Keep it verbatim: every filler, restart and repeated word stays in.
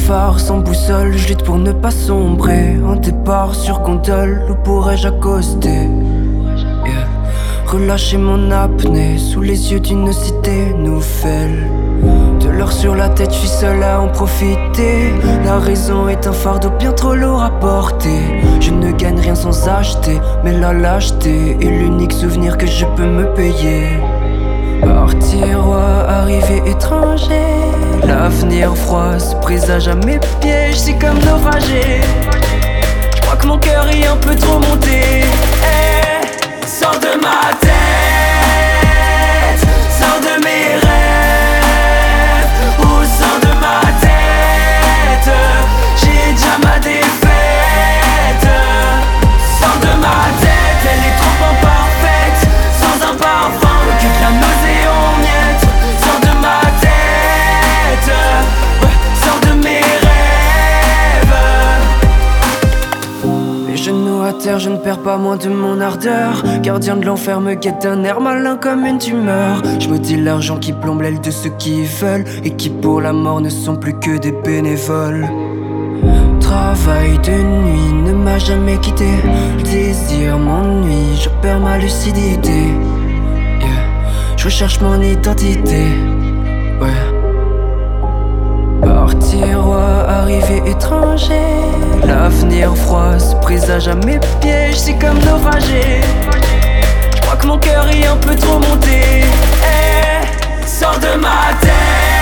phare sans boussole, je lutte pour ne pas sombrer. Un départ sur gondole, où pourrais-je accoster? Yeah. Relâcher mon apnée sous les yeux d'une cité nouvelle. De l'or sur la tête, je suis seul à en profiter. La raison est un fardeau bien trop lourd à porter. Je ne gagne rien sans acheter, mais la lâcheté est l'unique souvenir que je peux me payer. Partir ou arriver étranger, l'avenir froid se présage à mes pieds. Je suis comme naufragé, je crois que mon cœur est un peu trop monté. Hey, sors de ma tête, sors de mes rêves, ou sors de ma tête. J'ai déjà ma défaite. Sors de ma tête, elle est trop imparfaite. Sans un parfum, occupe la nausée en miettes. Sors de ma tête, ouais, sors de mes rêves. Les genoux à terre, je ne perds pas moins de mon ardeur. Gardien de l'enfer me guette d'un air malin comme une tumeur. Je maudis l'argent qui plombe l'aile de ceux qui veulent et qui pour la mort ne sont plus que des bénévoles. Travail de nuit ne m'a jamais quitté. Le désir m'ennuie, je perds ma lucidité. Yeah. Je recherche mon identité. Ouais. Partir ou arriver étranger, l'avenir froid se présage à mes pieds. Je suis comme naufragé, je crois que mon cœur est un peu trop monté. Hey, sors de ma tête,